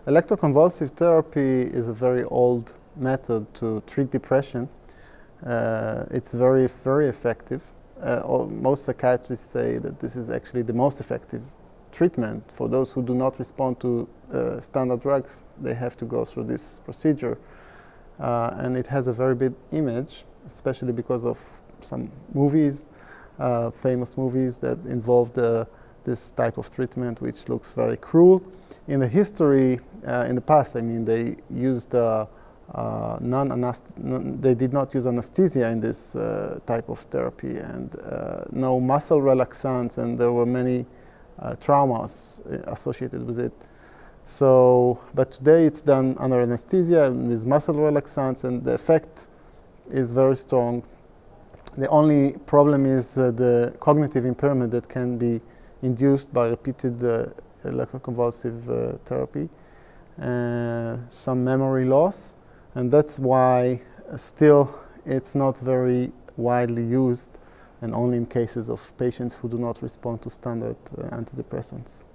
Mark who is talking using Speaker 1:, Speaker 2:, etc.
Speaker 1: Electroconvulsive therapy is a very old method to treat depression. It's very, very effective. Most psychiatrists say that this is actually the most effective treatment for those who do not respond to standard drugs. They have to go through this procedure. And it has a very big image, especially because of some movies, famous movies that involved this type of treatment, which looks very cruel. In the history, in the past, I mean, they used they did not use anesthesia in this type of therapy, and no muscle relaxants, and there were many traumas associated with it. So, but today it's done under anesthesia and with muscle relaxants, and the effect is very strong. The only problem is the cognitive impairment that can be induced by repeated electroconvulsive therapy, some memory loss, and that's why still it's not very widely used, and only in cases of patients who do not respond to standard antidepressants.